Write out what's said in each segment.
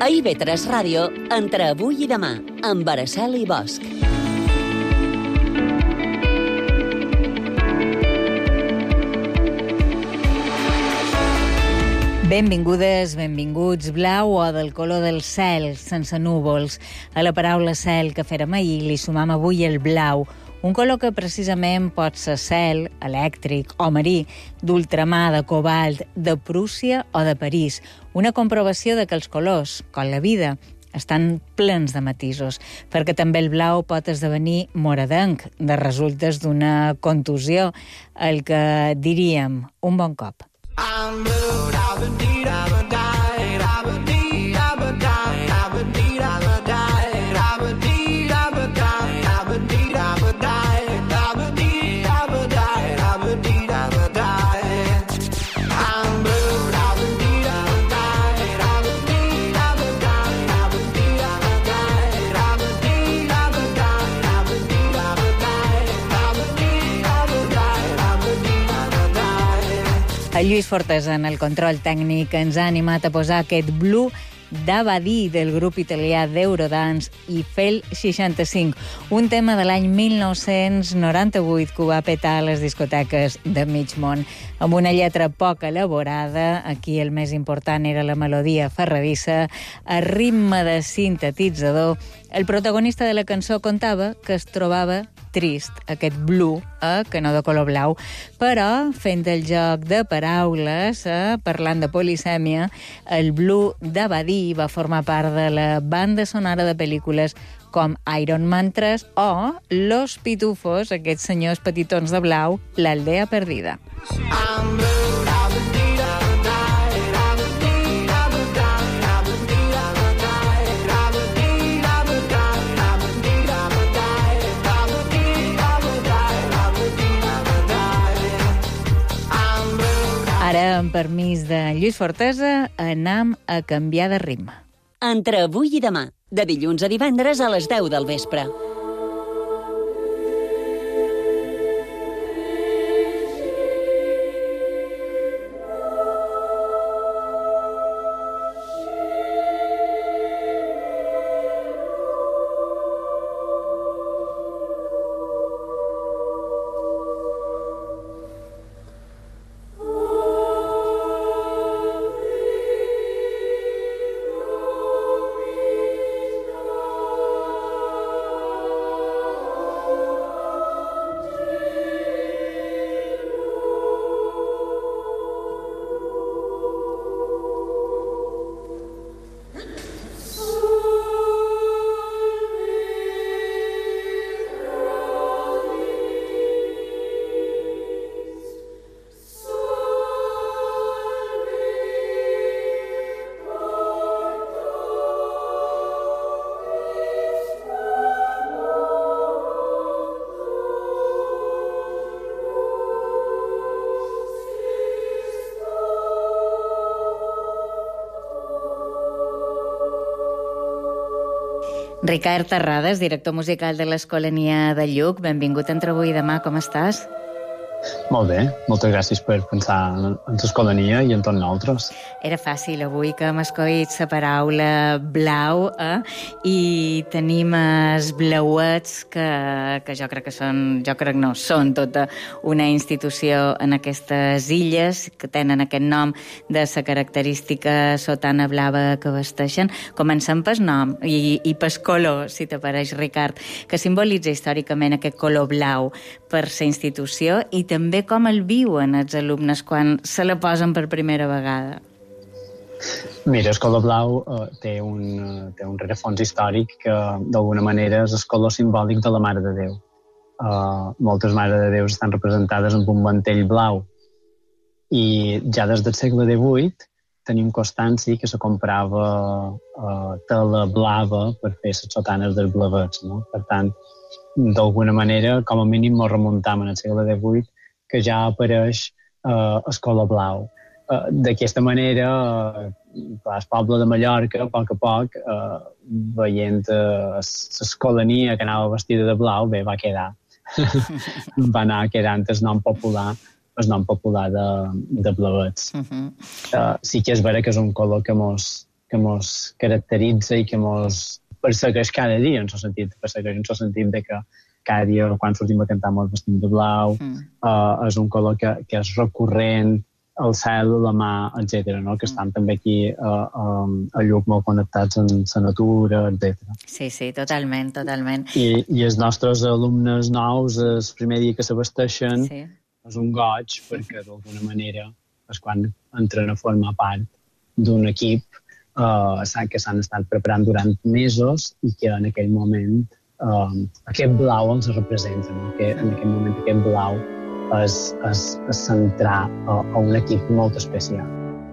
A IB3 Ràdio, entre avui i demà, amb Araceli Bosch. Benvingudes, benvinguts. Blau o del color del cel, sense núvols. A la paraula cel que fèrem ahir li sumam avui el blau, un color que precisament pot ser cel, elèctric o marí, d'ultramar, de cobalt, de Prússia o de París. Una comprovació de que els colors, com la vida, estan plens de matisos, perquè també el blau pot esdevenir moradenc, de resultes d'una contusió, el que diríem un bon cop. I'm blue, da-ba-dee, da-ba-die, da-ba-dee, da-ba-die, da-ba-dee, da-ba-die, da-ba-dee, da-ba-die, da-ba-dee, da-ba-die, da-ba-dee, da-ba-die, da-ba-dee, da-ba-die. I'm blue, da-ba-dee, da-ba-die, da-ba-dee, da-ba-die, da-ba-dee, da-ba-die, da-ba-dee, da-ba-die, da-ba-dee, da-ba-die, da-ba-dee, da-ba-die, da-ba-dee, da-ba-die. El Lluís Fortesa, en el control tècnic, ens ha animat a posar aquest Blue d'Abadí del grup italià d'Eurodance i Fel 65, un tema de l'any 1998 que ho va petar a les discoteques de mig món. Amb una lletra poc elaborada, aquí el més important era la melodia ferradissa, a ritme de sintetitzador, el protagonista de la cançó contava que es trobava trist, aquest blue, que no de color blau, però fent el joc de paraules, parlant de polisèmia, el blue d'Abadí va formar part de la banda sonora de pel·lícules com Iron Man 3 o Los Pitufos, aquests senyors petitons de blau, l'aldea perdida. Ara, amb permís de Lluís Fortesa, anam a canviar de ritme. Entre avui i demà, de dilluns a divendres a les 10 del vespre. Ricard Terrades, director musical de l'Escolania de Lluc. Benvingut entre avui i demà, com estàs? Molt bé, moltes gràcies per pensar en l'Escolania i en tots nosaltres. Era fàcil avui que hem escollit la paraula blau i tenim els blauets que jo crec que són tota una institució en aquestes illes que tenen aquest nom de la característica sotana blava que vesteixen. Comencem pel nom i pel color, si t'apareix, Ricard, que simbolitza històricament aquest color blau per la institució i també com el viuen els alumnes quan se la posen per primera vegada. Mira, el color blau té un rerefons històric que d'alguna manera és el color simbòlic de la Mare de Déu. Moltes Mares de Déu estan representades amb un mantell blau i ja des del segle XVIII tenim constància que se comprava tela blava per fer les sotanes dels blavets, no? Per tant, d'alguna manera, com a mínim, ens remuntam al segle XVIII que ja apareix el color blau. D'aquesta manera, el poble de Mallorca, a poc, veient l'escolania que anava vestida de blau, bé, va quedar. Va anar quedant el nom popular de blavets. Sí que és vera que és un color que mos que mos caracteritza i que mos persegueix cada dia, en el sentit de que cada dia quan sortim a cantar mos vestim de blau, és un color que és recurrent, el cel, la mà, etc. No? Que estan també aquí a Lluc molt connectats amb la natura, etc. Sí, totalment. I els nostres alumnes nous, el primer dia que s'abasteixen, és un goig, perquè d'alguna manera és quan entren a formar part d'un equip que s'han estat preparant durant mesos i que en aquell moment aquest blau els representa. No? Que en aquell moment aquest blau és centrar a un equip molt especial.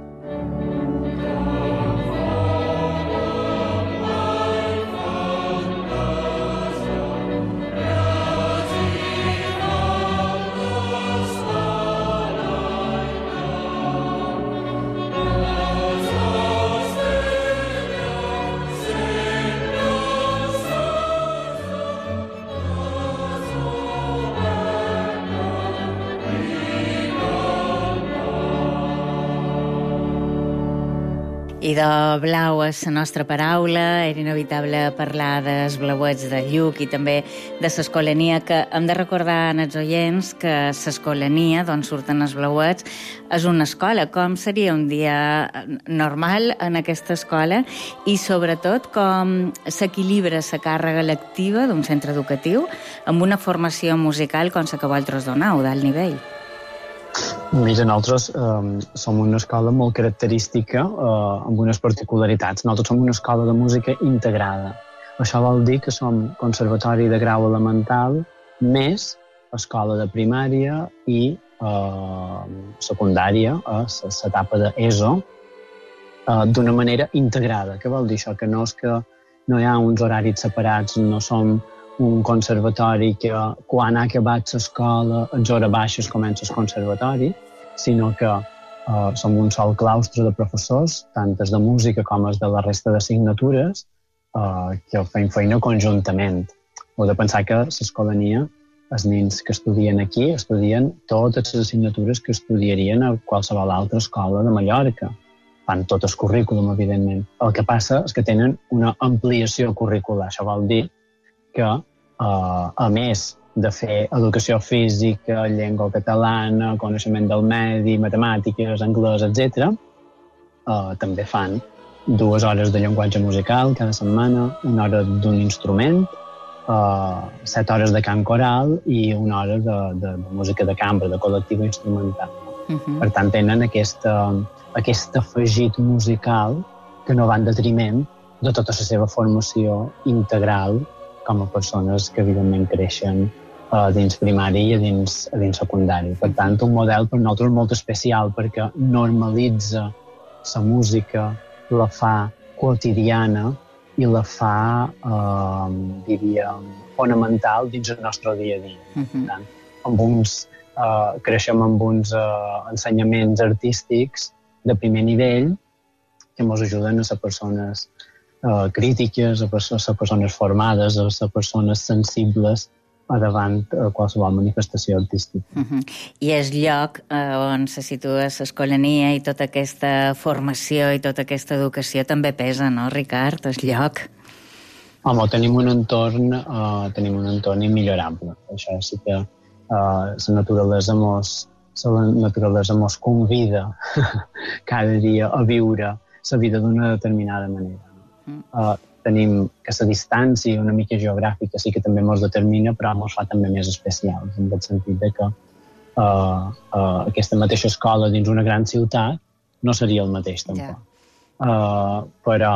I de blau és la nostra paraula, era inevitable parlar dels blauets de Lluc i també de l'escolania, que hem de recordar als oients que l'escolania, d'on surten els blauets, és una escola. Com seria un dia normal en aquesta escola i, sobretot, com s'equilibra la càrrega lectiva d'un centre educatiu amb una formació musical com la que vosaltres doneu, d'alt nivell? Mira, nosaltres som una escola molt característica, amb unes particularitats. Nosaltres som una escola de música integrada. Això vol dir que som conservatori de grau elemental més escola de primària i secundària, l'etapa d'ESO, d'una manera integrada. Què vol dir això? Que no és que no hi ha uns horaris separats, no som un conservatori que quan ha acabat l'escola els hores baixes comença el conservatori, sinó que som un sol claustre de professors, tant els de música com els de la resta d'assignatures, que fem feina conjuntament. Heu de pensar que l'escolania, els nens que estudien aquí, estudien totes les assignatures que estudiarien a qualsevol altra escola de Mallorca. Fan tot el currículum, evidentment. El que passa és que tenen una ampliació curricular. Això vol dir que, a més de fer educació física, llengua catalana, coneixement del medi, matemàtiques, anglès, etc., també fan 2 hores de llenguatge musical cada setmana, 1 hora d'un instrument, 7 hores de cant coral i 1 hora de música de cambra, de col·lectiva instrumental. Per tant, tenen aquest afegit musical que no va en detriment de tota la seva formació integral com a persones que, evidentment, creixen dins primari i dins secundari. Per tant, un model per nosaltres molt especial perquè normalitza la música, la fa quotidiana i la fa, diríem, fonamental dins el nostre dia a dia. Per tant, creixem amb uns ensenyaments artístics de primer nivell que ens ajuden a ser persones crítiques, a ser persones formades, a ser persones sensibles davant qualsevol manifestació artística. I el lloc on se situa l'escolania i tota aquesta formació i tota aquesta educació també pesa, no, Ricard? El lloc. Home, tenim un entorn immillorable. Això sí que la naturalesa mos convida cada dia a viure la vida d'una determinada manera. Tenim que la distància una mica geogràfica sí que també ens determina, però ens fa també més especials, en el sentit que aquesta mateixa escola dins una gran ciutat no seria el mateix tampoc. Però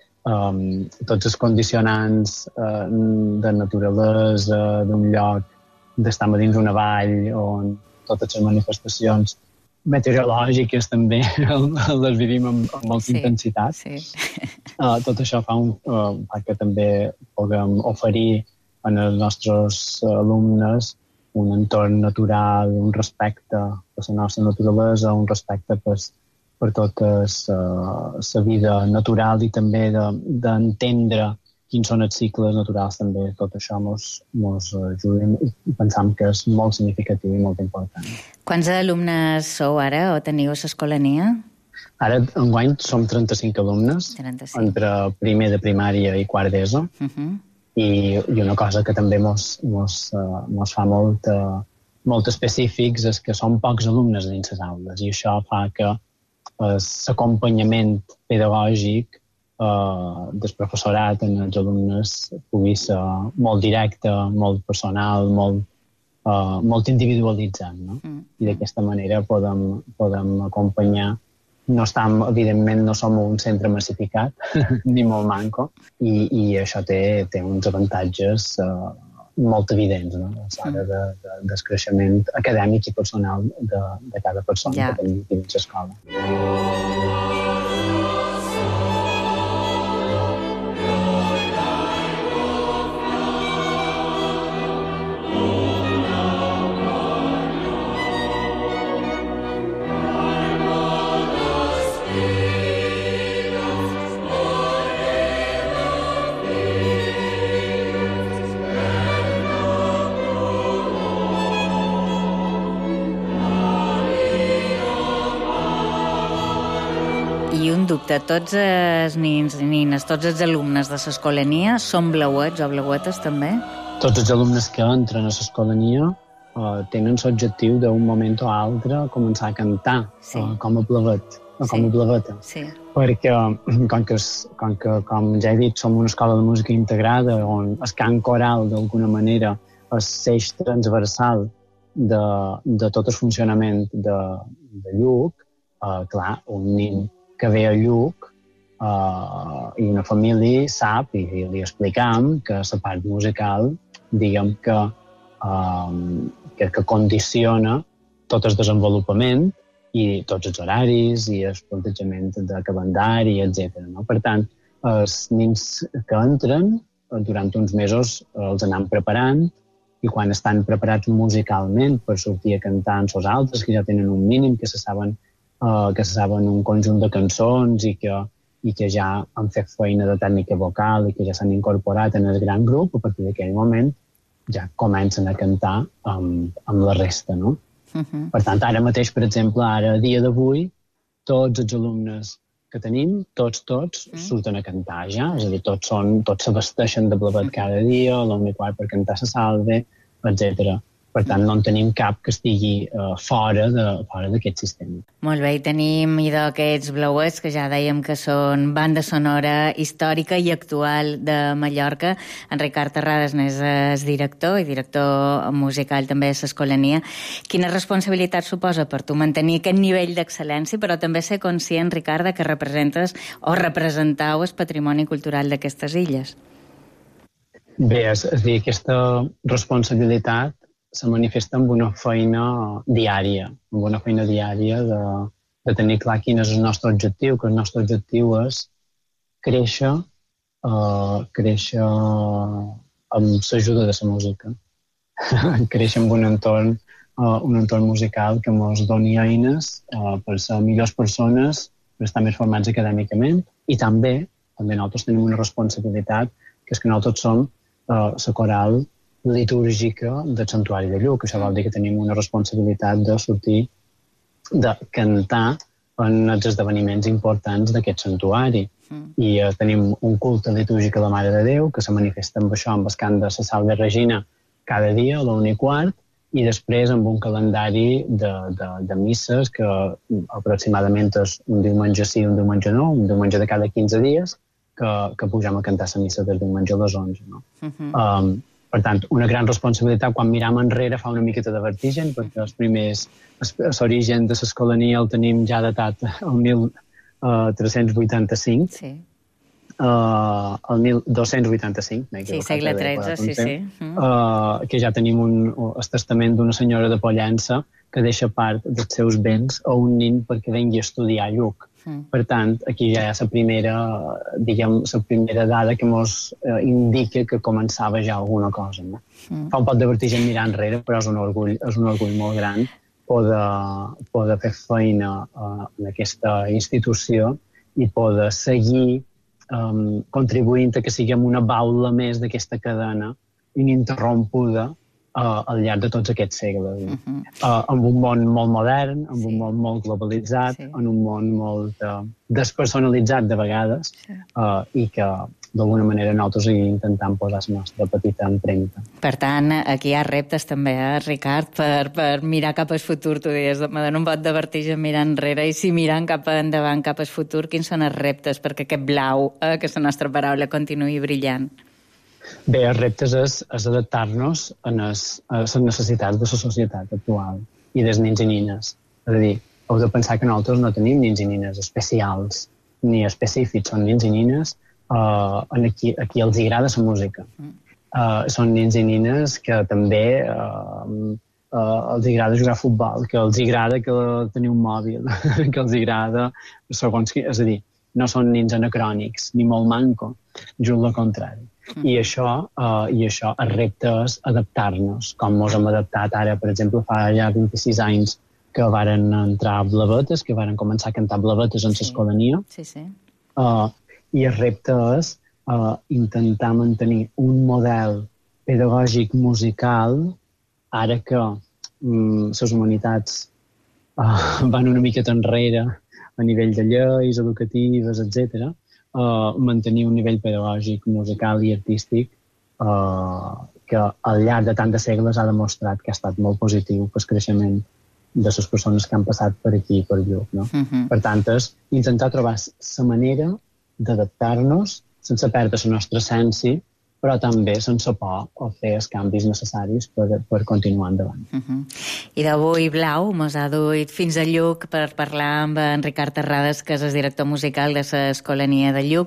tots els condicionants de naturalesa, d'un lloc, d'estar dins una vall on totes les manifestacions meteorològiques també les vivim amb molta intensitat. Tot això fa que també puguem oferir als nostres alumnes un entorn natural, un respecte per la nostra naturalesa, un respecte per tota la vida natural i també d'entendre quins són els cicles naturals també. Tot això ens ajuda i pensam que és molt significatiu i molt important. Quants alumnes sou ara o teniu a l'escolania? Ara, enguany, som 35 alumnes, 35. entre primer de primària i quart d'ESO, i una cosa que també mos fa molt específics és que són pocs alumnes dins les aules, i això fa que l'acompanyament pedagògic del professorat en els alumnes pugui ser molt directe, molt personal, molt individualitzat, no? I d'aquesta manera podem acompanyar. Evidentment no som un centre massificat, ni molt manco, i això té uns avantatges molt evidents, no? A l'hora del creixement acadèmic i personal de cada persona que tenim dins l'escola. Dubte, tots els nins i nines, tots els alumnes de l'escolania són blauets o blauetes també? Tots els alumnes que entren a l'escolania tenen l'objectiu d'un moment o altre començar a cantar com a blauet o com a blaveta. Sí. Perquè, com ja he dit, som una escola de música integrada on el cant coral, d'alguna manera, és l'eix transversal de tot el funcionament de Lluc. Clar, un nin que ve a Lluc i una família sap, i li explicam, que la part musical, diguem que condiciona tot el desenvolupament i tots els horaris i el plantejament de calendari, etc. No? Per tant, els nins que entren, durant uns mesos els anem preparant, i quan estan preparats musicalment per sortir a cantar en sos altres, que ja tenen un mínim, que se saben un conjunt de cançons i que ja han fet feina de tècnica vocal i que ja s'han incorporat en el gran grup, a partir d'aquell moment ja comencen a cantar amb la resta, no? Per tant, ara mateix, per exemple, a dia d'avui, tots els alumnes que tenim, tots surten a cantar ja, és a dir, tots s'abasteixen de blavet cada dia, a l'1 i quart per cantar la salve, etc. Per tant, no en tenim cap que estigui fora d'aquest sistema. Molt bé, i tenim aquests blauets, que ja dèiem que són banda sonora històrica i actual de Mallorca. En Ricard Terrades n'és el director i director musical també de l'Escolania. Quina responsabilitat suposa per tu mantenir aquest nivell d'excel·lència, però també ser conscient, Ricard, que representes o representau el patrimoni cultural d'aquestes illes? Bé, és a dir, aquesta responsabilitat se manifesta amb una feina diària, de tenir clar quin és el nostre objectiu, que el nostre objectiu és créixer amb l'ajuda de la música, créixer amb un entorn musical que ens doni eines per ser millors persones, per estar més formats acadèmicament, i també nosaltres tenim una responsabilitat, que és que nosaltres som la coral litúrgica del Santuari de Lluc. Això vol dir que tenim una responsabilitat de sortir, de cantar en els esdeveniments importants d'aquest santuari. I tenim un culte litúrgic a la Mare de Déu, que se manifesta amb això, amb el cant de la Salve Regina cada dia a l'1 i quart, i després amb un calendari de misses que aproximadament és un diumenge sí, un diumenge no, un diumenge de cada 15 dies, que pugem a cantar la missa del diumenge a les 11. No? Per tant, una gran responsabilitat. Quan miram enrere fa una miqueta de vertigen, perquè l'origen de l'Escolania el tenim ja datat el 1385. Sí. El 1285. Sí, segle XIII, sí. Que ja tenim el testament d'una senyora de Pollença que deixa part dels seus béns a un nin perquè vengui a estudiar a Lluc. Per tant, aquí ja hi ha la primera dada que ens indica que començava ja alguna cosa. No? Fa un poc de vertigen mirar enrere, però és un orgull molt gran poder fer feina en aquesta institució i poder seguir contribuint a que siguem una baula més d'aquesta cadena ininterrompuda al llarg de tots aquests segles. Amb un món molt modern, amb un món molt globalitzat, en un món molt despersonalitzat de vegades, i que d'alguna manera nosaltres hi intentem posar la nostra petita empremta. Per tant, aquí hi ha reptes també, Ricard, per mirar cap al futur. Tu deies, me dona un bot de vertigen mirar enrere, i si mirant cap endavant, cap al futur, quins són els reptes perquè aquest blau, que és la nostra paraula, continuï brillant? Bé, els reptes és adaptar-nos a les necessitats de la societat actual i dels nens i nines. És a dir, heu de pensar que nosaltres no tenim nens i nines especials ni específics, són nens i nines a qui els agrada la música. Són nens i nines que també els agrada jugar a futbol, que els agrada tenir un mòbil, que els agrada segons qui... És a dir, no són nens anacrònics, ni molt manco, just el contrari. I això, el repte és adaptar-nos, com ens hem adaptat ara, per exemple, fa ja 26 anys que varen entrar blavetes, que varen començar a cantar blavetes en l'escolania. I el repte és intentar mantenir un model pedagògic musical, ara que les humanitats van una miqueta enrere a nivell de lleis educatives, etc., mantenir un nivell pedagògic, musical i artístic que al llarg de tant de segles ha demostrat que ha estat molt positiu pel creixement de les persones que han passat per aquí i per lloc. No? Per tant, és intentar trobar la manera d'adaptar-nos sense perdre la nostra essència, però també sense por o fer els canvis necessaris per continuar endavant. I d'avui Blau mos ha duit fins a Lluc per parlar amb en Ricard Terrades, que és el director musical de l'Escolania de Lluc,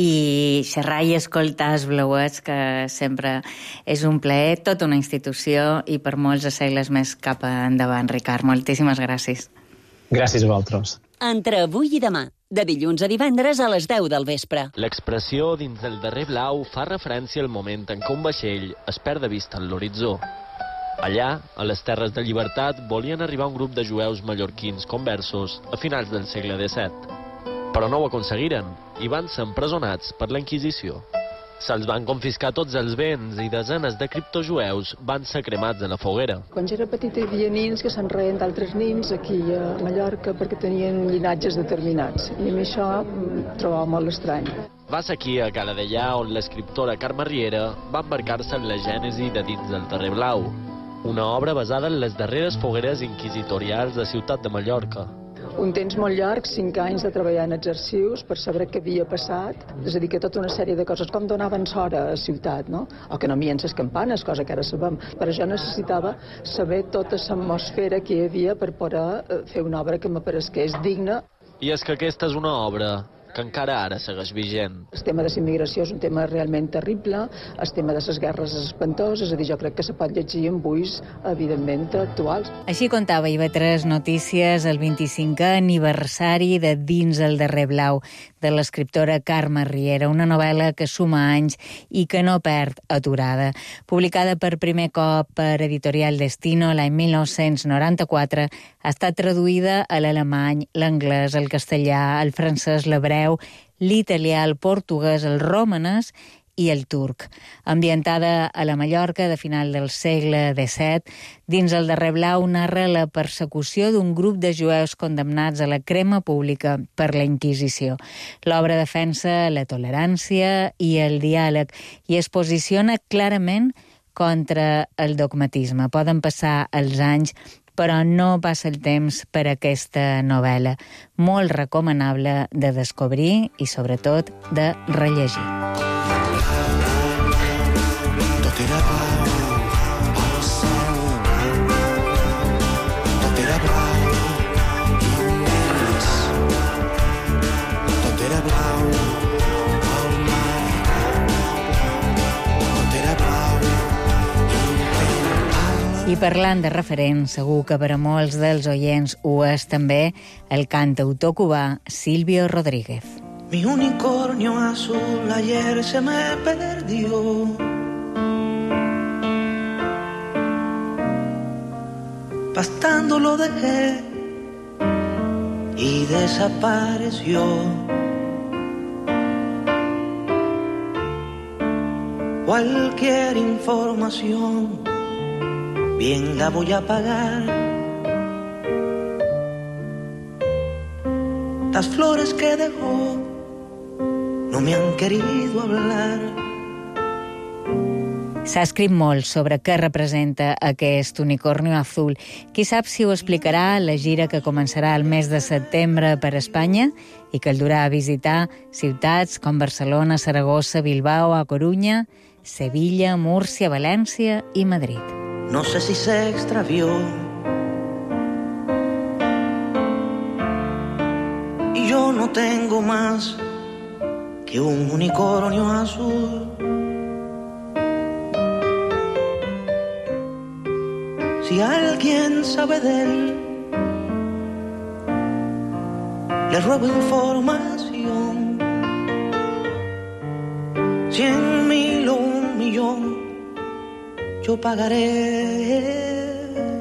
i xerrar i escoltar els Blauets, que sempre és un plaer, tota una institució, i per molts segles més cap endavant. Ricard, moltíssimes gràcies. Gràcies a vosaltres. Entre avui i demà, de dilluns a divendres a les 10 del vespre. L'expressió dins del darrer blau fa referència al moment en què un vaixell es perd de vista en l'horitzó. Allà, a les terres de llibertat, volien arribar un grup de jueus mallorquins conversos a finals del segle XVII. Però no ho aconseguiren i van ser empresonats per la Inquisició. Se'ls van confiscar tots els béns i desenes de criptojueus van ser cremats a la foguera. Quan jo era petita hi havia nins que se'n reien d'altres nins aquí a Mallorca perquè tenien llinatges determinats, i a mi això trobava molt estrany. Va ser aquí, a Cala Deià, on l'escriptora Carme Riera va embarcar-se en la gènesi de Dins del darrer blau, una obra basada en les darreres fogueres inquisitorials de Ciutat de Mallorca. Un temps molt llarg, 5 anys de treballar en els arxius per saber què havia passat, és a dir, que tota una sèrie de coses, com donaven s'hora a ciutat, no? O que no mien les campanes, cosa que ara sabem. Per això necessitava saber tota l'atmosfera que hi havia per poder fer una obra que m'aparesqués digna. I és que aquesta és una obra que encara ara segueix vigent. El tema de la immigració és un tema realment terrible, el tema de les guerres és espantós, és a dir, jo crec que se pot llegir amb ulls, evidentment, actuals. Així contava IB3 Notícies el 25è aniversari de Dins el darrer blau, de l'escriptora Carme Riera, una novel·la que suma anys i que no perd aturada. Publicada per primer cop per Editorial Destino l'any 1994, ha estat traduïda a l'alemany, l'anglès, el castellà, el francès, l'hebreu, l'italià, el portuguès, el romanès i el turc. Ambientada a la Mallorca de final del segle XVII, Dins el darrer blau narra la persecució d'un grup de jueus condemnats a la crema pública per la Inquisició. L'obra defensa la tolerància i el diàleg i es posiciona clarament contra el dogmatisme. Poden passar els anys, però no passa el temps per aquesta novel·la. Molt recomanable de descobrir i, sobretot, de rellegir. Tot era blau, el cel. Tot era blau, immens. Tot era blau, el mar. Tot era blau, I parlant de referents, segur que per a molts dels oients ho és també el cantautor cubà Silvio Rodríguez. Mi unicornio azul ayer se me perdió. Pastando lo dejé y desapareció. Cualquier información bien la voy a pagar. Las flores que dejó no me han querido hablar. S'ha escrit molt sobre què representa aquest unicornio azul. Qui sap si ho explicarà la gira que començarà el mes de setembre per Espanya i que el durà a visitar ciutats com Barcelona, Saragossa, Bilbao, A Coruña, Sevilla, Múrcia, València i Madrid. No sé si se extravió y yo no tengo más que un unicornio azul. Si alguien sabe de él, le ruego información. 100.000 o 1.000.000, yo pagaré.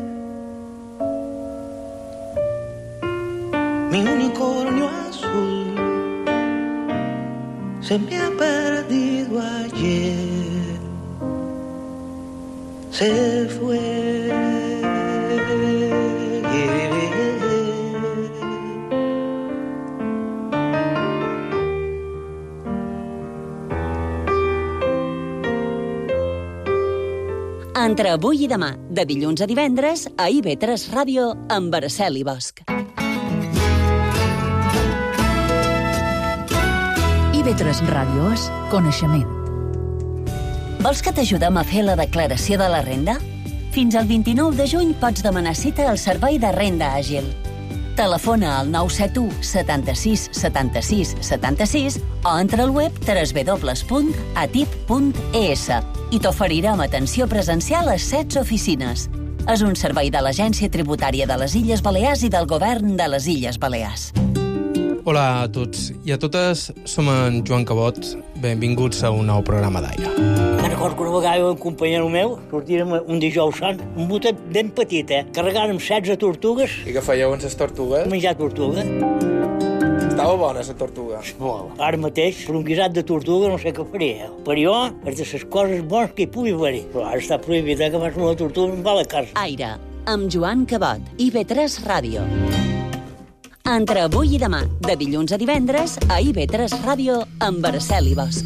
Mi unicornio azul se me ha perdido ayer. Se fue. Entre avui i demà, de dilluns a divendres, a IB3 Ràdio, amb Araceli Bosch. IB3 Ràdio és coneixement. Vols que t'ajudem a fer la declaració de la renda? Fins al 29 de juny pots demanar cita al Servei de Renda Àgil. Telefona al 971 76 76 76 o entra al web www.atip.es i t'oferirem atenció presencial a 16 oficines. És un servei de l'Agència Tributària de les Illes Balears i del Govern de les Illes Balears. Hola a tots i a totes, som en Joan Cabot. Benvinguts a un nou programa d'Aire. Me'n recordo que una vegada un companyero meu sortirem un dijous sant, un botet ben petit, carregàrem 16 tortugues. I què fèieu amb les tortugues? Menjar tortuga. Estava bona, la tortuga. Molt. Ara mateix, per un guisat de tortuga no sé què faria. Per jo, és de les coses bones que hi pugui haver. Però ara està prohibit que fas una tortuga en va a la casa. Aire, amb Joan Cabot, IB3 Ràdio. Entre avui i demà, de dilluns a divendres, a IB3 Ràdio, amb Araceli Bosch.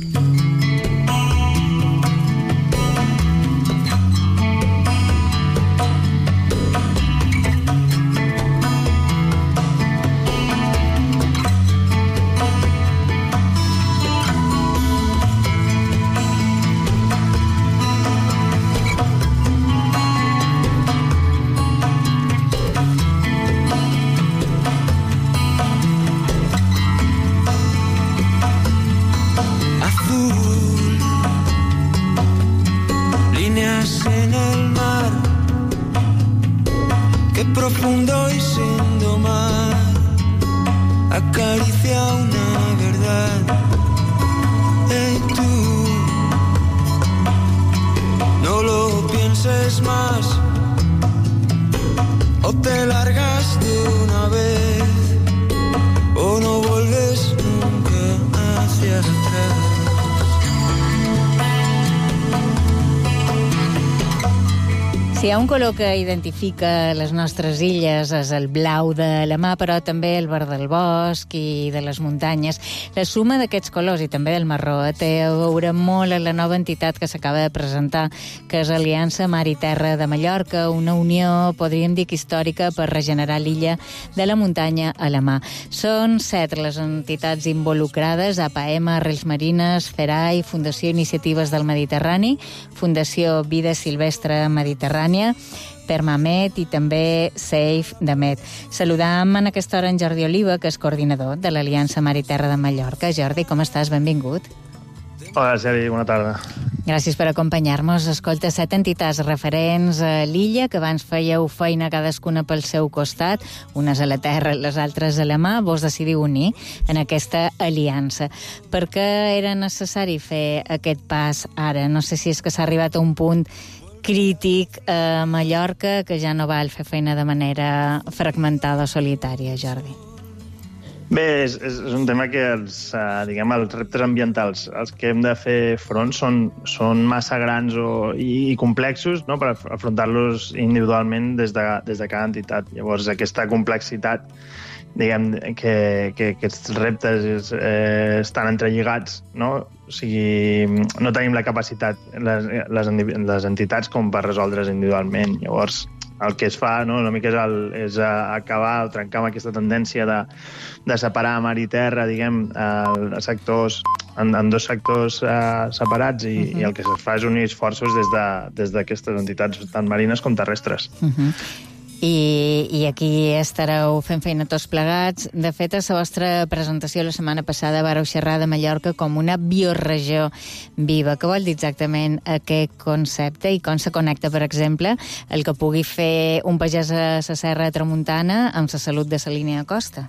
Profundo y sin domar, acaricia una verdad. Hey tú, no lo pienses más, o te largas de una vez, o no vuelves nunca hacia atrás. Si hi ha un color que identifica les nostres illes és el blau de la mar, però també el verd del bosc i de les muntanyes. La suma d'aquests colors i també del marró té a veure molt amb la nova entitat que s'acaba de presentar, que és Aliança Mar i Terra de Mallorca, una unió, podríem dir que històrica, per regenerar l'illa de la muntanya a la mar. Són 7 les entitats involucrades: APM, Arrels Marines, FERAI, Fundació Iniciatives del Mediterrani, Fundació Vida Silvestre Mediterrània, Permamed i també Safe de Med. Saludam en aquesta hora en Jordi Oliva, que és coordinador de l'Aliança Mar i Terra de Mallorca. Jordi, com estàs? Benvingut. Hola, Xavi, bona tarda. Gràcies per acompanyar-nos. Escolta, 7 entitats referents a l'illa, que abans fèieu feina cadascuna pel seu costat, unes a la terra, les altres a la mà. Vos decidiu unir en aquesta aliança. Per què era necessari fer aquest pas ara? No sé si és que s'ha arribat a un punt crític a Mallorca, que ja no val fer feina de manera fragmentada o solitària, Jordi. Bé, és un tema que els reptes ambientals als que hem de fer front són massa grans i complexos, no?, per afrontar-los individualment des de cada entitat. Llavors, aquesta complexitat, diguem, que aquests reptes estan entrelligats, no? O sigui, no tenim la capacitat, les entitats, com per resoldre's individualment. Llavors, el que es fa, no?, una mica és acabar o trencar amb aquesta tendència de separar mar i terra, diguem, en dos sectors separats, i el que es fa és unir esforços des d'aquestes entitats, tant marines com terrestres. I aquí estareu fent feina tots plegats. De fet, a la vostra presentació la setmana passada vareu xerrar de Mallorca com una bioregió viva. Què vol dir exactament aquest concepte i com se connecta, per exemple, el que pugui fer un pagès a la Serra de Tramuntana amb la salut de la línia de costa?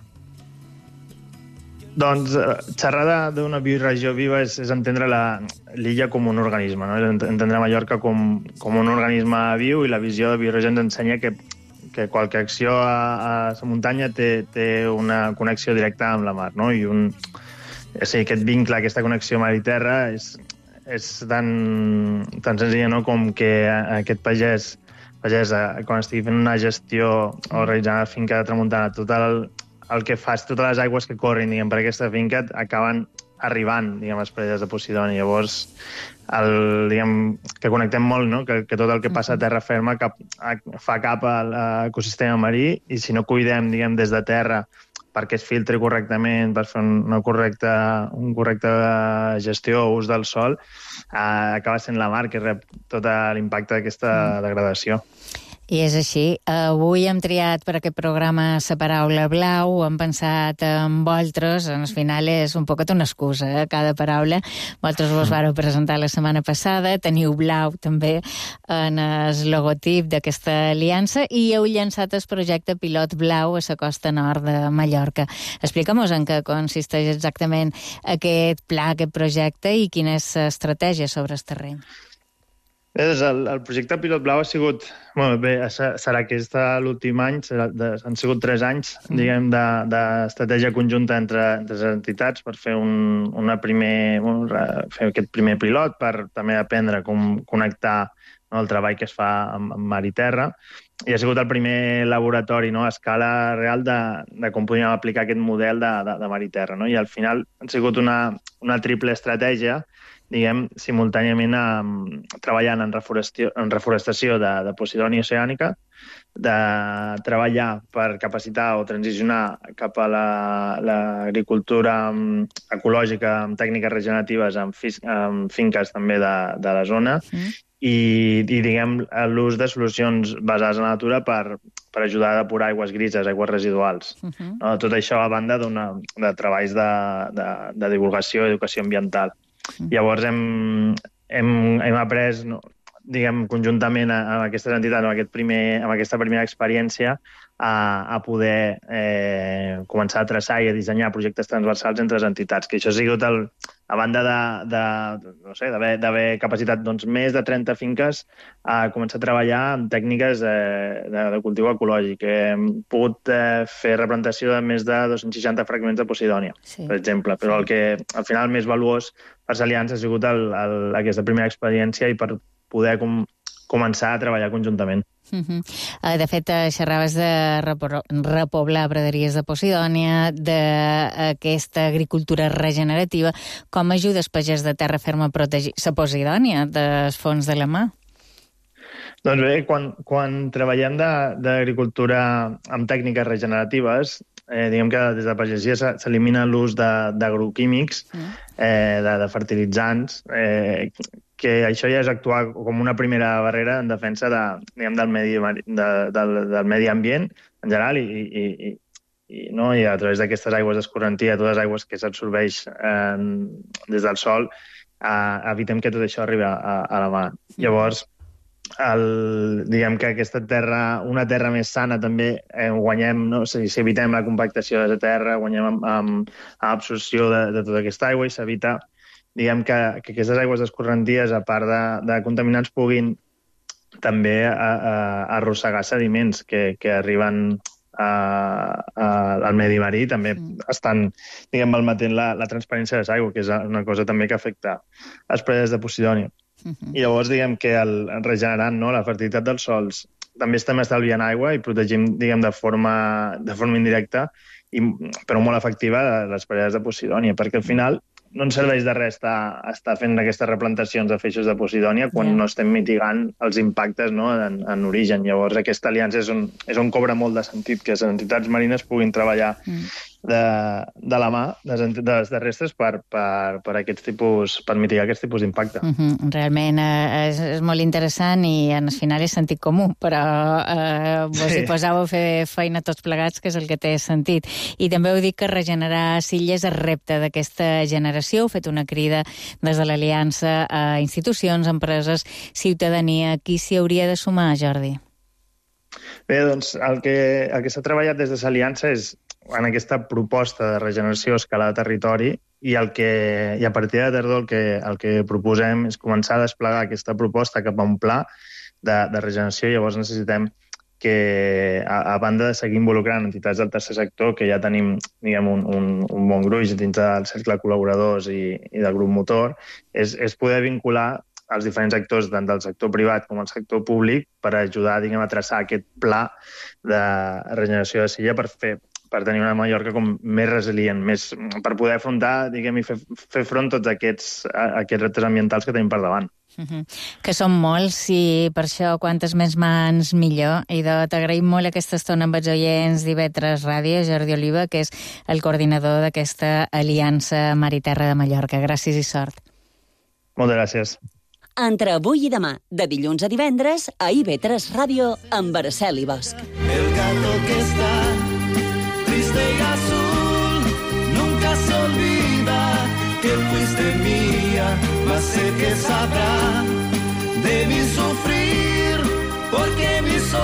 Doncs xerrar d'una bioregió viva és entendre l'illa com un organisme, no? És entendre Mallorca com un organisme viu, i la visió de bioregió ens ensenya que qualque acció a la muntanya té una connexió directa amb la mar, no? I aquest vincle, aquesta connexió mar i terra és tan senzill, no?, com que aquest pagès, quan estigui fent una gestió o realitzant la finca de Tramuntana, tot el que fas, totes les aigües que corrin, diguem, per aquesta finca acaben arribant, diguem, a les preses de Posidònia. Llavors, diguem, que connectem molt, no?, que tot el que passa a terra ferma fa cap a l'ecosistema marí, i si no cuidem, diguem, des de terra perquè es filtri correctament, per fer un correcte gestió o ús del sol, acaba sent la mar que rep tot l'impacte d'aquesta degradació. I és així. Avui hem triat per aquest programa la paraula blau, hem pensat en vosaltres, al final és un poquet una excusa, cada paraula. Vosaltres vos vareu presentar la setmana passada, teniu blau també en el logotip d'aquesta aliança, i heu llançat el projecte pilot blau a la costa nord de Mallorca. Explica'm-nos en què consisteix exactament aquest pla, aquest projecte, i quina és l'estratègia sobre el terreny. El projecte Pilot Blau ha sigut... serà aquest l'últim any, han sigut 3 anys, diguem, d'estratègia conjunta entre les entitats per fer fer aquest primer pilot, per també aprendre com connectar el treball que es fa amb mar i terra. I ha sigut el primer laboratori, a escala real, de com podíem aplicar aquest model de mar i terra. I al final ha sigut una triple estratègia, diguem, simultàniament treballant en reforestació de Posidònia oceànica, de treballar per capacitar o transicionar cap a l'agricultura ecològica amb tècniques regeneratives en finques també de la zona, i diguem, l'ús de solucions basades en la natura per ajudar a depurar aigües grises, aigües residuals. Tot això a banda de treballs de divulgació i educació ambiental. Llavors hem après, diguem, conjuntament amb aquestes entitats, amb aquesta primera experiència, a poder començar a traçar i a dissenyar projectes transversals entre les entitats, que això ha sigut, a banda d'haver capacitat més de 30 finques, a començar a treballar amb tècniques de cultiu ecològic. Hem pogut fer replantació de més de 260 fragments de Posidònia, per exemple, però el que al final més valuós per l'aliança ha sigut aquesta primera experiència i per poder començar a treballar conjuntament. De fet, xerraves de repoblar praderies de Posidònia, d'aquesta agricultura regenerativa. Com ajuda el pagès de terra ferma a protegir la Posidònia dels fons de la mà? Doncs bé, quan treballem d'agricultura amb tècniques regeneratives, diguem que des de pagesia s'elimina l'ús d'agroquímics, de fertilitzants, que això ja és actuar com una primera barrera en defensa del medi ambient en general, i a través d'aquestes aigües d'escorrentia, totes les aigües que s'absorbeix des del sol, evitem que tot això arribi a la mar. Llavors, diguem que una terra més sana també guanyem, si evitem la compactació de la terra, guanyem amb absorció de tota aquesta aigua, i s'evita, diguem, que aquestes aigües d'escorrenties, a part de contaminants, puguin també arrossegar sediments que arriben al medi marí, també estan, diguem, malmetent la transparència de l'aigua, que és una cosa també que afecta les preses de Posidònia. I llavors, diguem que regenerant la fertilitat dels sòls, també estem estalviant aigua i protegim, diguem, de forma indirecta, però molt efectiva, les preses de Posidònia, perquè al final no ens serveix de res estar fent aquestes replantacions de feixos de Posidònia quan no estem mitigant els impactes en origen. Llavors, aquesta aliança és on cobra molt de sentit que les entitats marines puguin treballar de la mà de restes per mitigar aquests tipus d'impacte. Realment és molt interessant i al final és sentit comú, però vos hi posàveu a fer feina tots plegats, que és el que té sentit. I també heu dit que regenerar Sitges és repte d'aquesta generació. Heu fet una crida des de l'Aliança a institucions, empreses, ciutadania. Qui s'hi hauria de sumar, Jordi? Bé, doncs el que s'ha treballat des de l'Aliança és en aquesta proposta de regeneració a escala de territori i a partir de tardor el que proposem és començar a desplegar aquesta proposta cap a un pla de regeneració. Llavors necessitem que, a banda de seguir involucrant entitats del tercer sector, que ja tenim, diguem, un bon gruix dins del cercle de col·laboradors i del grup motor, és poder vincular els diferents actors, tant del sector privat com el sector públic, per ajudar, diguem, a traçar aquest pla de regeneració de Silla per tenir una Mallorca com més resilient, per poder afrontar, diguem, i fer front a tots aquests reptes ambientals que tenim per davant. Que són molts i per això quantes més mans millor. I t'agraïm molt aquesta estona amb els oients d'IV3 Ràdio, Jordi Oliva, que és el coordinador d'aquesta Aliança Mar i Terra de Mallorca. Gràcies i sort. Moltes gràcies. Entre avui i demà, de dilluns a divendres, a IV3 Ràdio, amb Araceli Bosch. El gato que está triste y azul nunca se olvida que fuiste mía, mas sé que sabrá de mi sufrir, porque mis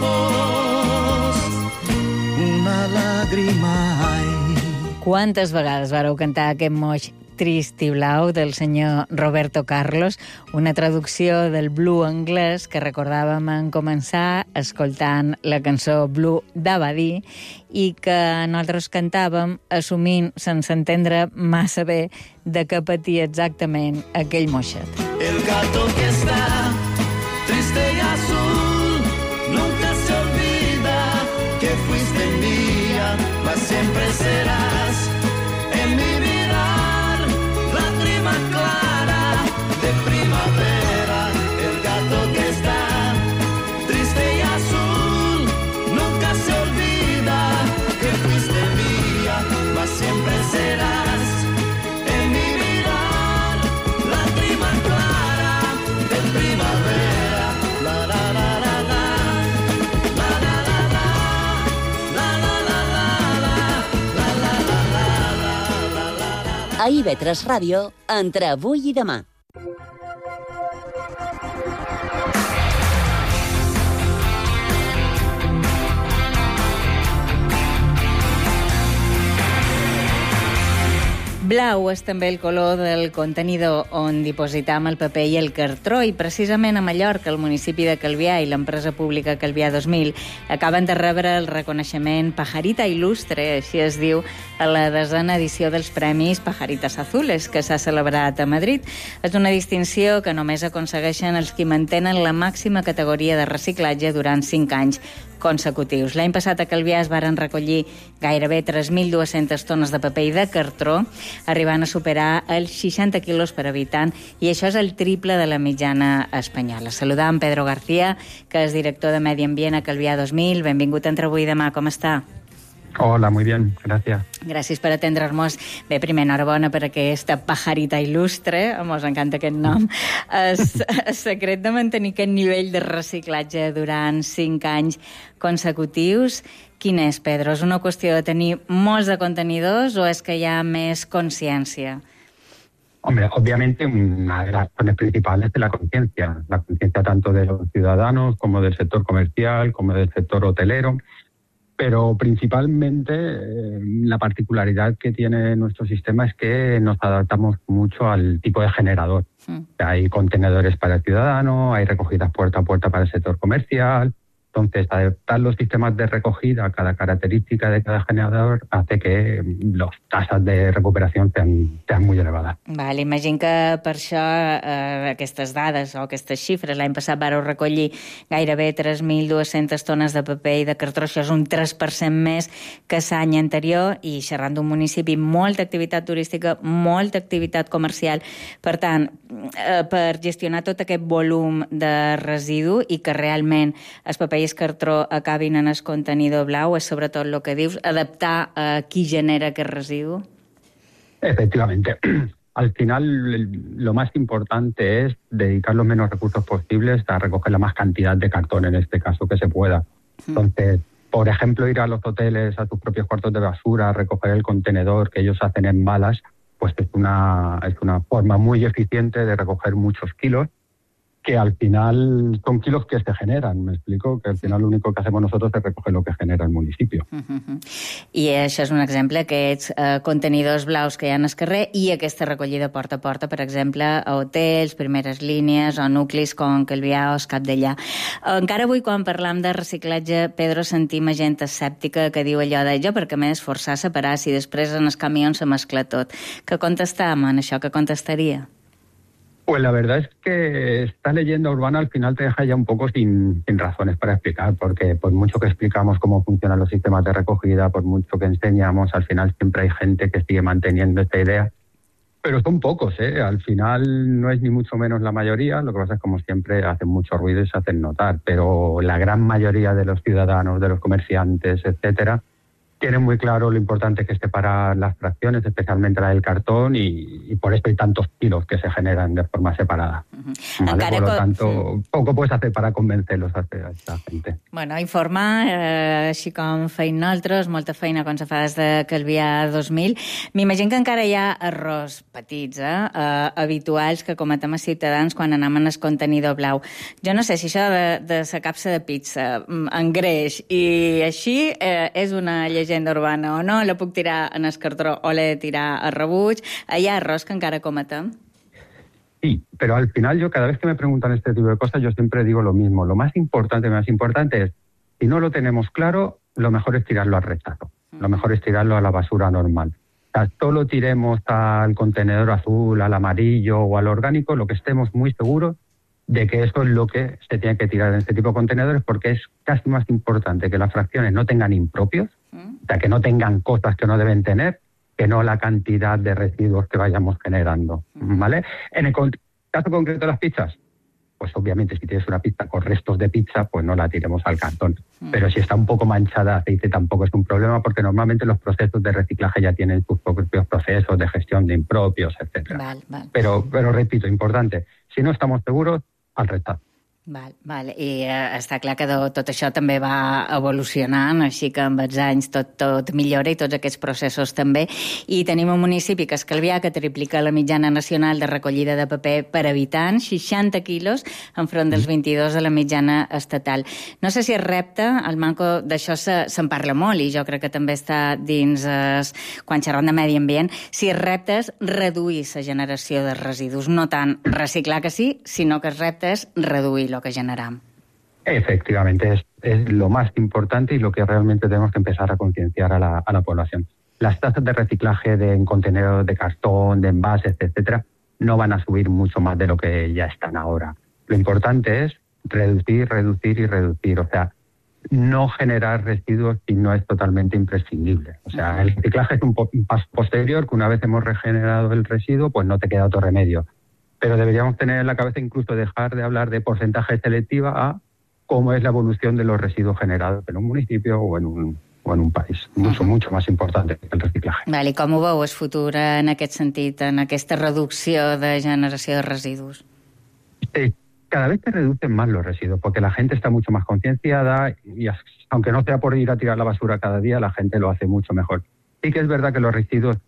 ojos una lágrima hay. Quantes vegades vareu cantar aquest moix trist i blau del senyor Roberto Carlos, una traducció del Blue anglès que recordàvem en començar escoltant la cançó Blue d'Abadí i que nosaltres cantàvem assumint, sense entendre massa bé, de què patia exactament aquell moixet. El gato que está triste y azul nunca se olvida que fuiste mía, mas siempre serás en mi mirar lágrima clara de primavera. El gato que está triste y azul nunca se olvida que fuiste mía, mas siempre serás en mi mirar lágrima clara de primavera. La la la la la, la la la la, la la la la, la la la la. A IV3 Ràdio, entre avui i demà. Blau és també el color del contenidor on dipositam el paper i el cartró i precisament a Mallorca, el municipi de Calvià i l'empresa pública Calvià 2000 acaben de rebre el reconeixement Pajarita Il·lustre, així es diu, a la 10ª edició dels Premis Pajaritas Azules, que s'ha celebrat a Madrid. És una distinció que només aconsegueixen els qui mantenen la màxima categoria de reciclatge durant 5 anys consecutius. L'any passat a Calvià es varen recollir gairebé 3.200 tones de paper i de cartró, arribant a superar els 60 quilos per habitant, i això és el triple de la mitjana espanyola. Saludam Pedro García, que és director de Medi Ambient a Calvià 2000. Benvingut a Entre avui i demà, com està? Hola, muy bien, gracias. Gràcies per atendre'ns. Bé, primer, enhorabona per aquesta Pajarita Il·lustre, mos encanta aquest nom. El secret de mantenir aquest nivell de reciclatge durant 5 anys consecutius, quin és, Pedro? És una qüestió de tenir molts de contenidors o és que hi ha més consciència? Hombre, obviamente una de las razones principales es la conciencia tanto de los ciudadanos como del sector comercial, como del sector hotelero. Pero principalmente la particularidad que tiene nuestro sistema es que nos adaptamos mucho al tipo de generador. Hay contenedores para el ciudadano, hay recogidas puerta a puerta para el sector comercial, Entonces, adaptar los sistemas de recogida a cada característica de cada generador hace que las tasas de recuperació sean muy elevadas. Val, imagino que per això aquestes dades o aquestes xifres, l'any passat vareu recollir gairebé 3.200 tones de paper i de cartró, això és un 3% més que l'any anterior, i xerrant d'un municipi amb molta activitat turística, molta activitat comercial. Per tant, per gestionar tot aquest volum de residu i que realment el paper i el cartró acabin en el contenidor blau, és sobretot el que dius, adaptar a qui genera aquest residu? Efectivamente. Al final, lo más importante es dedicar los menos recursos posibles a recoger la más cantidad de cartón, en este caso, que se pueda. Entonces, por ejemplo, ir a los hoteles, a tus propios cuartos de basura, recoger el contenedor que ellos hacen en malas, pues es una forma muy eficiente de recoger muchos kilos, que al final son kilos que se generan, ¿me explico? Que al final lo único que hacemos nosotros es recoger lo que genera el municipio. I això és un exemple, aquests contenidors blaus que hi ha al carrer i aquesta recollida porta a porta, per exemple, a hotels, primeres línies o nuclis com Calvià o Capdellà. Encara avui, quan parlam de reciclatge, Pedro, sentim gent escèptica que diu allò de jo, perquè m'he d'esforçar a separar si després en els camions se mescla tot. Què contestam en això? Què contestaria? Pues la verdad es que esta leyenda urbana al final te deja ya un poco sin razones para explicar, porque por mucho que explicamos cómo funcionan los sistemas de recogida, por mucho que enseñamos, al final siempre hay gente que sigue manteniendo esta idea. Pero son pocos, ¿eh? Al final no es ni mucho menos la mayoría, lo que pasa es que como siempre hacen mucho ruido y se hacen notar, pero la gran mayoría de los ciudadanos, de los comerciantes, etcétera, tienen muy claro lo importante que es separar las fracciones, especialmente la del cartón, y por eso hay tantos kilos que se generan de forma separada. ¿Vale? Por lo tanto, poco puedes hacer para convencerlos a esta gente. Bueno, informar, així com feim nosaltres, molta feina quan se fa des de Calvià 2000. M'imagino que encara hi ha errors petits, habituals, que cometem els ciutadans quan anem en el contenidor blau. Jo no sé si això de la capsa de pizza en greix i així és una llegenda urbana o no, la puc tirar en el cartró o l'he de tirar a rebuig. Hi ha errors que encara cometem? Sí, pero al final yo cada vez que me preguntan este tipo de cosas yo siempre digo lo mismo. Lo más importante es, si no lo tenemos claro, lo mejor es tirarlo al rechazo. Lo mejor es tirarlo a la basura normal. O sea, solo tiremos al contenedor azul, al amarillo o al orgánico, lo que estemos muy seguros de que eso es lo que se tiene que tirar en este tipo de contenedores, porque es casi más importante que las fracciones no tengan impropios, o sea, que no tengan cosas que no deben tener, que no la cantidad de residuos que vayamos generando, ¿vale? En el caso concreto de las pizzas, pues obviamente si tienes una pizza con restos de pizza, pues no la tiremos al cartón. Pero si está un poco manchada de aceite tampoco es un problema, porque normalmente los procesos de reciclaje ya tienen sus propios procesos de gestión de impropios, etc. Vale. Pero repito, importante, si no estamos seguros, al rechazo. Val. I està clar que tot això també va evolucionant, així que amb els anys tot millora i tots aquests processos també. I tenim un municipi que és Calvià, que triplica la mitjana nacional de recollida de paper per habitant, 60 quilos, enfront dels 22 de la mitjana estatal. No sé si és repte, el manco d'això se'n parla molt, i jo crec que també està dins, quan xerram de medi ambient, si és repte és reduir la generació de residus, no tant reciclar que sí, sinó que el repte és reduir lo que generamos. Efectivamente, es lo más importante y lo que realmente tenemos que empezar a concienciar a la población. Las tasas de reciclaje en contenedores de cartón, de envases, etcétera, no van a subir mucho más de lo que ya están ahora. Lo importante es reducir y reducir. O sea, no generar residuos si no es totalmente imprescindible. O sea, el reciclaje es un paso posterior, que una vez hemos regenerado el residuo, pues no te queda otro remedio. Pero deberíamos tener en la cabeza incluso dejar de hablar de porcentaje selectiva a cómo es la evolución de los residuos generados en un municipio o en un país. Mucho más importante que el reciclaje. Vale, I com ho veu el futur en aquest sentit, en aquesta reducció de generació de residus? Sí, cada vez se reducen más los residuos, porque la gente está mucho más concienciada y aunque no sea por ir a tirar la basura cada día, la gente lo hace mucho mejor. Sí que es verdad que los residuos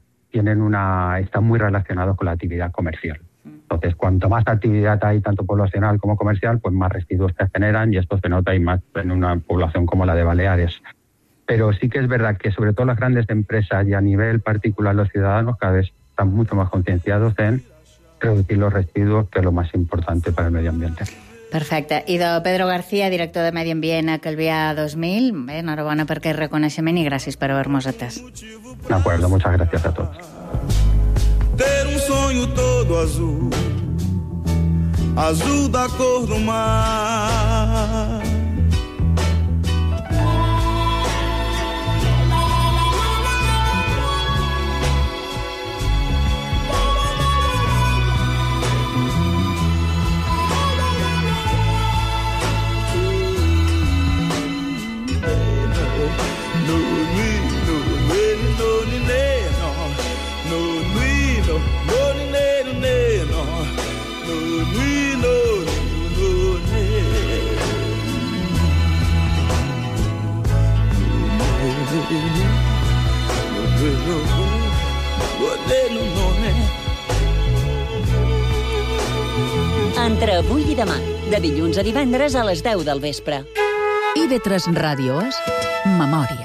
están muy relacionados con la actividad comercial. Entonces, cuanto más actividad hay, tanto poblacional como comercial, pues más residuos se generan, y esto se nota y más en una población como la de Baleares. Pero sí que es verdad que sobre todo las grandes empresas y a nivel particular los ciudadanos cada vez están mucho más concienciados en reducir los residuos, que es lo más importante para el medio ambiente. Perfecte. I de Pedro García, director de Medi Ambient a Calvià 2000, bé, enhorabona per aquest reconeixement i gràcies per haver-nos atès. De acuerdo, muchas gracias a todos. Ter sonho todo azul, azul da cor do mar. Entre avui i demà, de dilluns a divendres a les 10 del vespre. IB3 Ràdio és Memòria.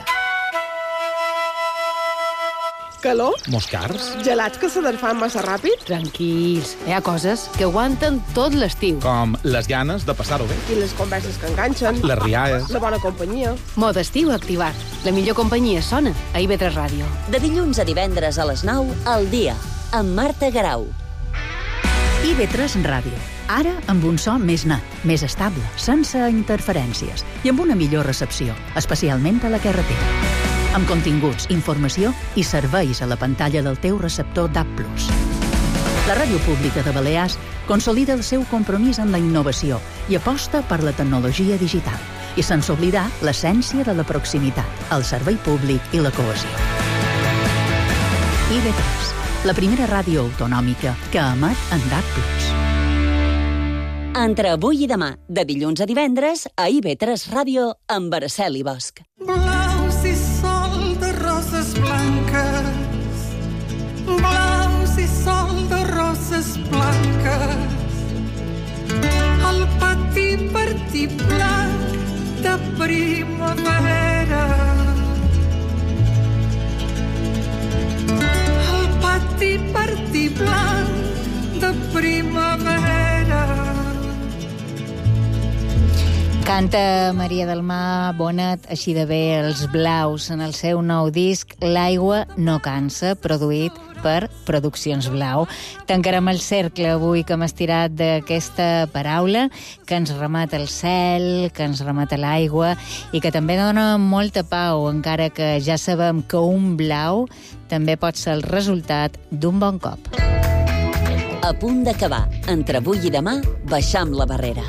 Calor? Moscars? Gelats que s'aderfan massa ràpid? Tranquils, hi ha coses que aguanten tot l'estiu. Com les ganes de passar-ho bé. I les converses que enganxen. Les rialles. La bona companyia. Mode estiu activat. La millor companyia sona a IB3 Ràdio. De dilluns a divendres a les 9, al dia, amb Marta Garau. IB3 Ràdio. Ara amb un so més net, més estable, sense interferències i amb una millor recepció, especialment a la carretera. Amb continguts, informació i serveis a la pantalla del teu receptor DAB+. La Ràdio Pública de Balears consolida el seu compromís amb la innovació i aposta per la tecnologia digital, i sense oblidar l'essència de la proximitat, el servei públic i la cohesió. IB3, la primera ràdio autonòmica que emet en DAB+. Entre avui i demà, de dilluns a divendres, a IB3 Ràdio, amb Araceli Bosch. Blaus i sol de roses blanques, blaus i sol de roses blanques, al pati blanc de primavera, al pati blanc de primavera. Canta Maria del Mar Bonet així de bé els Blaus en el seu nou disc L'aigua no cansa, produït per Produccions Blau. Tancarem el cercle avui que hem estirat d'aquesta paraula que ens remet al cel, que ens remet a l'aigua i que també dona molta pau, encara que ja sabem que un blau també pot ser el resultat d'un bon cop. A punt d'acabar. Entre avui i demà, baixam la barrera.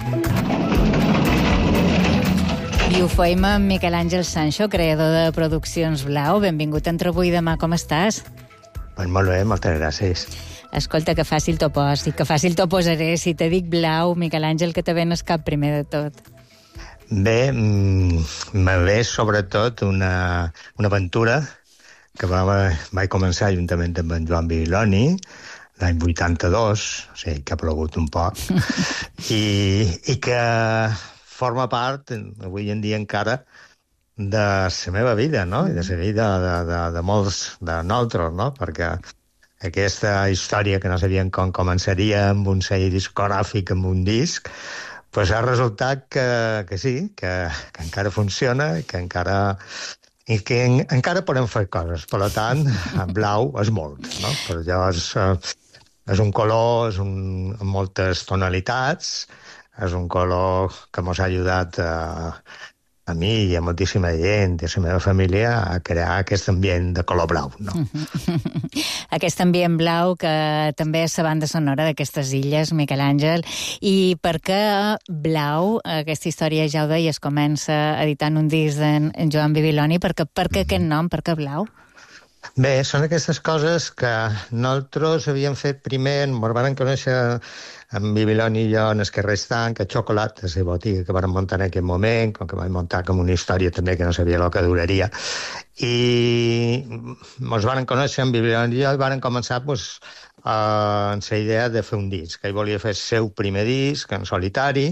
I ho feim amb Miquel Àngel Sancho, creador de Produccions Blau. Benvingut Entre avui i demà, com estàs? Pues molt bé, moltes gràcies. Escolta, que fàcil t'ho posi, que fàcil t'ho posaré. Si te dic Blau, Miquel Àngel, que te ven el cap primer de tot? Bé, me ve sobretot una aventura que vaig començar juntament amb en Joan Bibiloni, l'any 82, o sigui, que ha plogut un poc, i que forma part, avui en dia encara, de la meva vida, no? I de la vida de molts de nosaltres, no? Perquè aquesta història que no sabien com començaria amb un segell discogràfic, amb un disc, pues ha resultat que sí, que encara funciona i que encara podem fer coses. Per tant, en blau és molt, no? Per allò és un color amb moltes tonalitats, és un color que ens ha ajudat a mi i a moltíssima gent i a la meva família a crear aquest ambient de color blau, no? Aquest ambient blau que també és la banda sonora d'aquestes illes, Miquel Àngel. I per què blau? Aquesta història, ja ho deies, comença editant un disc d'en Joan Bibiloni. Per què aquest nom? Per què blau? Bé, són aquestes coses que nosaltres havíem fet primer, ens van conèixer en Bibiloni i jo en el carrer Estanc, a Xocolat, a la botiga que vam muntar en aquell moment, com que vam muntar com una història també que no sabia el que duraria. I ens van conèixer en Bibiloni i jo i van començar amb la idea de fer un disc. Ell volia fer el seu primer disc en solitari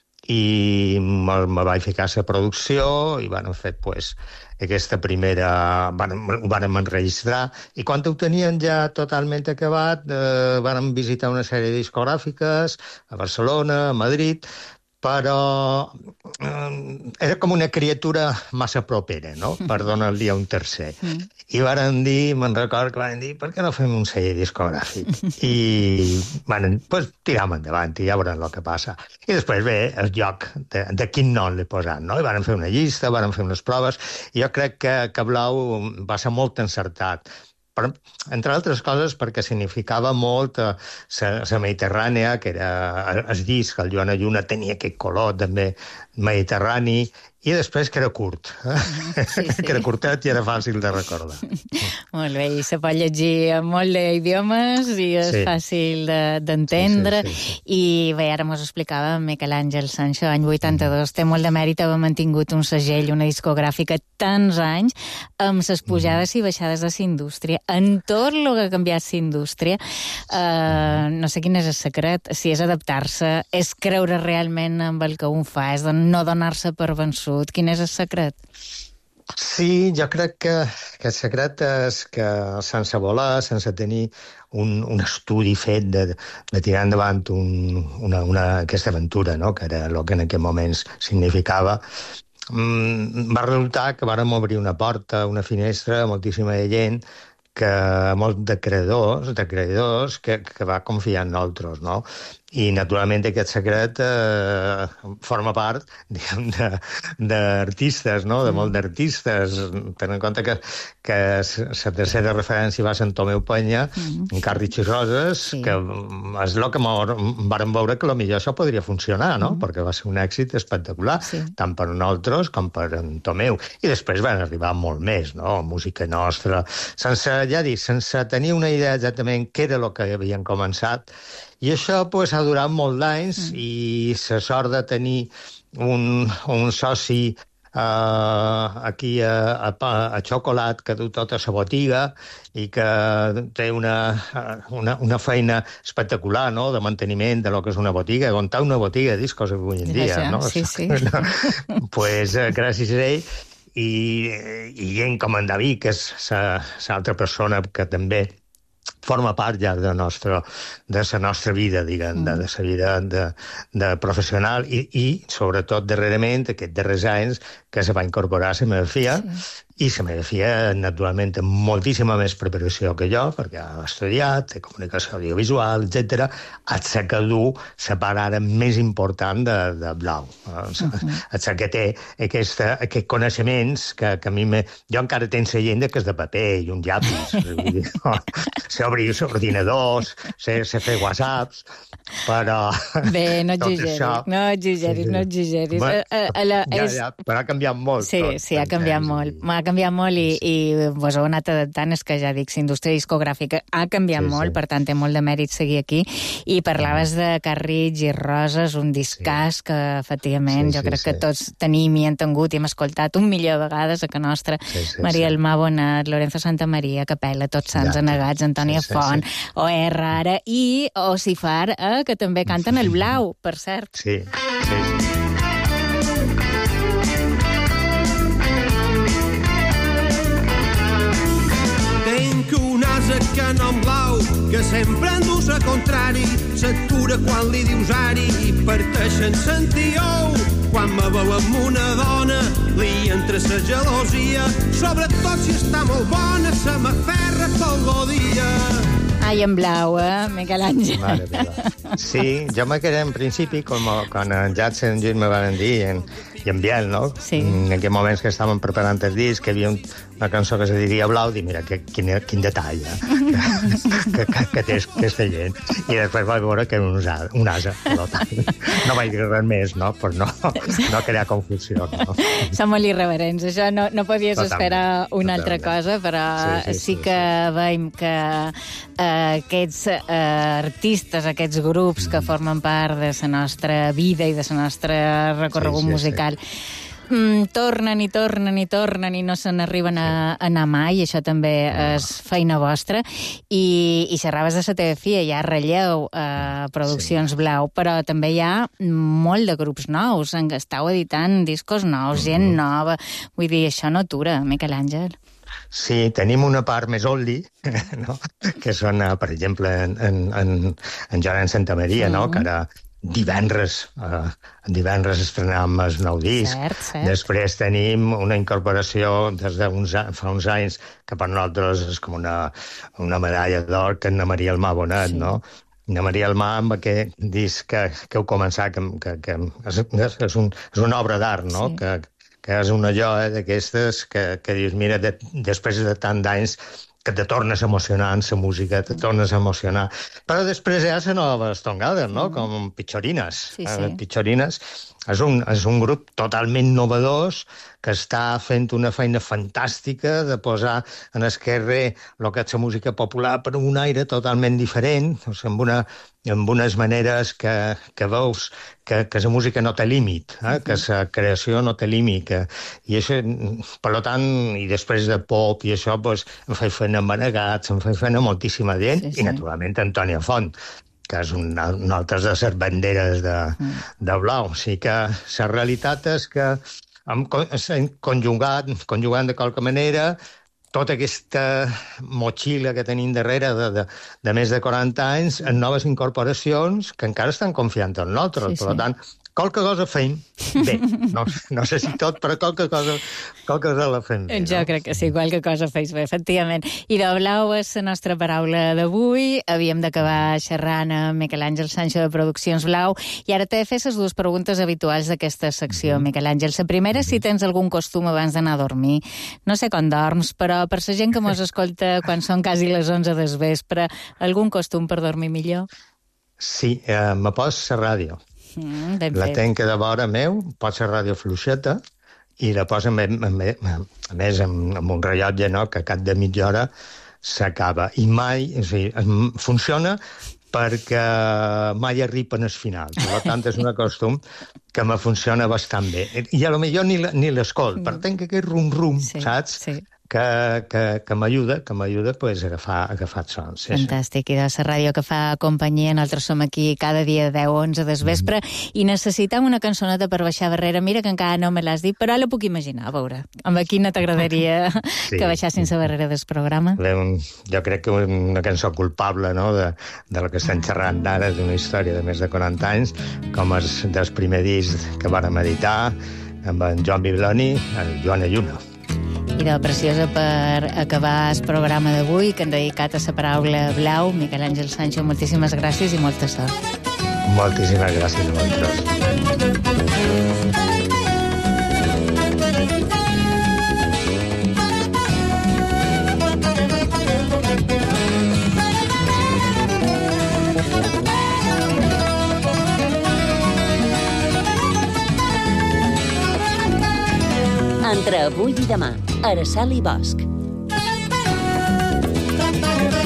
i me vaig ficar a la producció i van fer aquesta primera... Ho vàrem enregistrar i quan ho tenien ja totalment acabat vàrem visitar una sèrie discogràfiques a Barcelona, a Madrid però era com una criatura massa propera, no?, per donar-li a un tercer. I varen dir, me'n record que varen dir, per què no fem un celler discogràfic? I pues, tiràvem endavant i ja veurem el que passa. I després ve el lloc de quin nom l'he posat, no? I varen fer una llista, varen fer unes proves, i jo crec que Blau va ser molt encertat. Però, entre altres coses, perquè significava molt la Mediterrània, que era el disc, el Joana Lluna tenia aquest color també mediterrani, i després que era curt. Que era curtet i era fàcil de recordar. Molt bé, i se pot llegir en molt d'idiomes i és fàcil d'entendre. I bé, ara mos explicava Miquel Àngel Sancho, any 82, té molt de mèrit haver mantingut un segell, una discogràfica tants anys, amb les pujades i baixades de la indústria. En tot el que ha canviat la indústria, no sé quin és el secret, si és adaptar-se, és creure realment en el que un fa, és no donar-se per vençut. Quin és el secret? Sí, jo crec que el secret és que sense voler, sense tenir un estudi fet de tirar endavant aquesta aventura, no?, que era el que en aquells moments significava, va resultar que vàrem obrir una porta, una finestra a moltíssima gent, molt de creadors que va confiar en nosaltres, no? I, naturalment, aquest secret forma part, diguem, d'artistes, no?, de molt d'artistes. Tenint en compte que la tercera referència va ser en Tomeu Penya, en Carritx i Roses, que és el que vàrem veure que potser això podria funcionar, no?, perquè va ser un èxit espectacular, tant per nosaltres com per en Tomeu. I després van arribar molt més, no?, música nostra, sense tenir una idea exactament què era el que havien començat. I això ha durat molt d'anys, i la sort de tenir un soci aquí a Xocolat que du tota la botiga i que té una feina espectacular, no?, de manteniment de lo que és una botiga, muntar una botiga de discos avui en dia, no? Sí. Pues gràcies a ell i gent com en David, que és l'altra persona que també forma part ja de la nostra vida, diguem, de la vida de professional i, sobretot, darrerament, aquests darrers anys, que se va incorporar la meva filla, i la meva filla, naturalment, té moltíssima més preparació que jo, perquè ha estudiat, té comunicació audiovisual, etc. És la que du la part ara més important de Blau. És la que té aquests coneixements que a mi... Jo encara tenc la gent que és de paper i un llapis. Sé obrir ordinadors, sé fer whatsapps, però... Bé, no exageris. Però ha canviat molt. Sí, ha canviat molt. Ha canviat molt i vos heu anat adaptant, és que ja dic, la indústria discogràfica ha canviat molt, per tant té molt de mèrit seguir aquí, i parlaves de Carritx i Roses, un discàs que efectivament jo crec que tots tenim i hem tingut i hem escoltat 1 milió de vegades a que nostra, Maria Elmar Bonet, Lorenzo Santamaria, Capella, Tots Sants Anegats, Antònia Font, OR ara, i Ocifar, que també canten el Blau, per cert. Sí. Tenc un ase que no en blau, que sempre endús a contrari, s'atura quan li dius ari i parteixen sentiou. Quan me veu amb una dona, li entra sa gelosia, sobretot si està molt bona, se m'aferra tot el dia. Ai, en Blau, Miquel Àngel. Sí, jo me quedé en principi, quan en Jats i en Lluís me van dir, i en Biel, no? Sí. En aquells moments que estàvem preparant el disc, que hi havia una cançó que se diria Blau, i mira, quin detall, que té aquesta gent. I després vaig veure que era un ase. No vaig dir res més, no? Per no crear confusió, no? Som molt irreverents, això no podies esperar una altra cosa, però sí que veiem que aquests artistes, aquests grups que formen part de la nostra vida i de la nostra recorregut musical tornen i no se n'arriben a anar mai, això també és feina vostra, i xerraves de la teva filla, ja relleu Produccions Blau, però també hi ha molt de grups nous, esteu editant discos nous, gent nova, vull dir, això no atura, Miquel Àngel. Sí, tenim una part més oldie, no? Que són, per exemple, en Joan Santamaria, no? Que divendres estrenàvem el nou disc. Cert. Després tenim una incorporació des de fa uns anys que per nosaltres és com una medalla d'or, que Anna Maria Almà Bonet, no? Anna Maria Almà amb aquest disc que heu començat, que és una obra d'art, no? Que és una joia d'aquestes que dius, mira, després de tant d'anys que te tornes a emocionar en la música, te tornes a emocionar. Però després hi ha la nova estongada, no? Com Pichorines. Pichorines és un grup totalment novedós que està fent una feina fantàstica de posar en el carrer el que és la música popular per un aire totalment diferent, amb unes maneres que veus que la música no té límit, que la creació no té límit. I això, per tant, i després de pop i això, em feia feina amb Manegats, em feia feina moltíssima gent, i naturalment Antònia Font, que és una altra de les banderes de Blau. O sigui que la realitat és que hem conjugat de qualque manera tota aquesta motxilla que tenim darrere de més de 40 anys en noves incorporacions que encara estan confiant en nosaltres. Per tant, qualque cosa fem bé. No sé si tot, però qualque cosa la fem bé. Jo crec que sí, qualque cosa feis bé, efectivament. I de Blau és la nostra paraula d'avui. Havíem d'acabar xerrant amb Miquel Àngel Sancho de Produccions Blau i ara t'he de fer les dues preguntes habituals d'aquesta secció, Miquel Àngel. La primera, si tens algun costum abans d'anar a dormir. No sé com dorms, però per la gent que mos escolta quan són quasi les 11 del vespre, algun costum per dormir millor? Sí, me pos la ràdio. La tenc de vora meu, posa ràdio fluixeta i la posa, a més, amb un rellotge, no?, que a cap de mitja hora s'acaba. I mai, o sigui, funciona perquè mai arriba en el final. Per tant, és un costum que me funciona bastant bé. I a lo millor ni l'escolt, però tenc aquest rum-rum, saps? Que m'ajuda a agafar el son. Fantàstic, i de la ràdio que fa companyia, nosaltres som aquí cada dia de 10 a 11 del vespre i necessitem una cançoneta per baixar barrera. Mira que encara no me l'has dit, però la puc imaginar, a veure. Amb quina t'agradaria que baixassin la barrera del programa? Jo crec que una cançó culpable, no?, de la que estem xerrant d'ara, d'una història de més de 40 anys, com és del primer disc que vàrem editar amb en Joan Bibloni, el Joan Ayuno. I de Preciosa per acabar el programa d'avui, que hem dedicat a la paraula Blau. Miquel Àngel Sancho, moltíssimes gràcies i molta sort. Moltíssimes gràcies a vosaltres. Entre avui i demà, Araçal i Bosch.